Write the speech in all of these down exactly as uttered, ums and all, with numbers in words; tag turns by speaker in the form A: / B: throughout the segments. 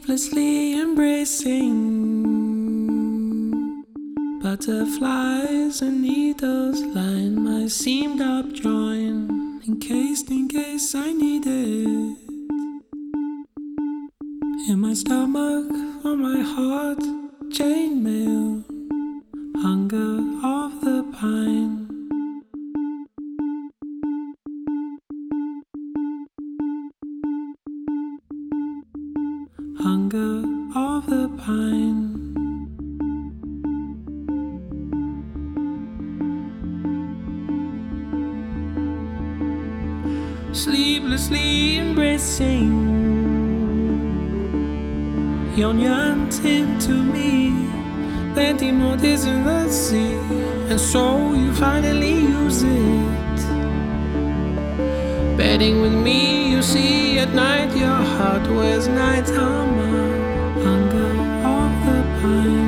A: sleeplessly embracing butterflies and needles line my seamed up joint, encased in case I need it. In my stomach, on my heart, chainmail, hunger of the pine. Hunger of the pine. Sleeplessly embracing, yon yearns into me, plenty more days in the sea, and so you finally use it. Bedding with me, you see at night your heart wears night armor. Hunger of the pine.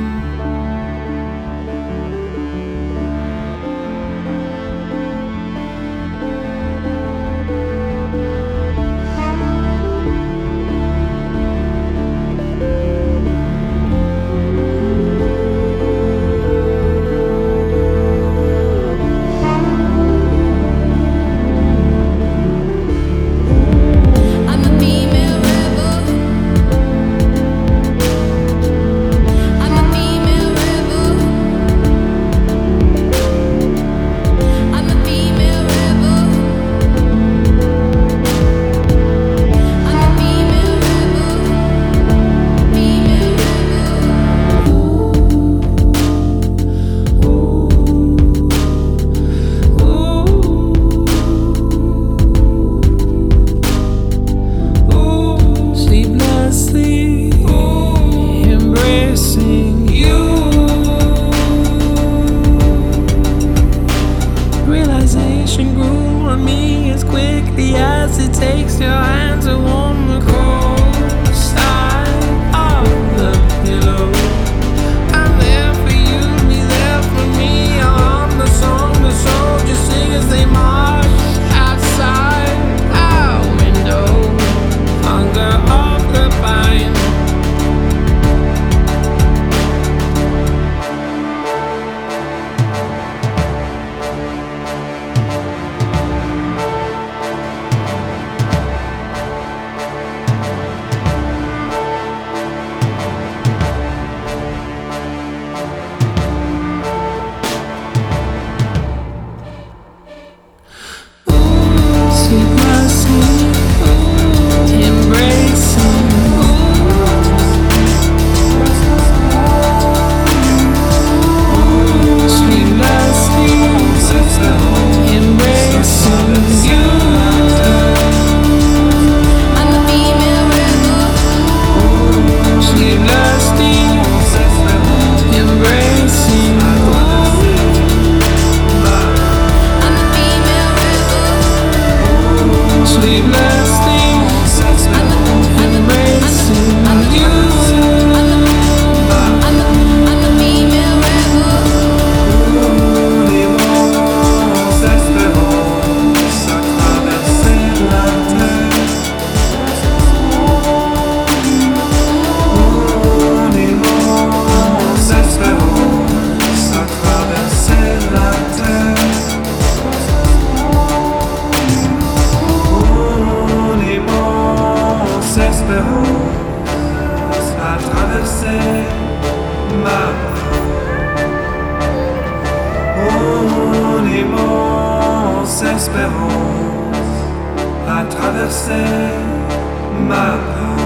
A: Realization grew on me as quickly as it takes your hand to warm the cold side of the pillow. I'm there for you, be there for me. I'll hum the song the soldiers sing as they march outside our window. Hunger of the pine.
B: À traverser ma mon immense espérance, à traverser ma peur.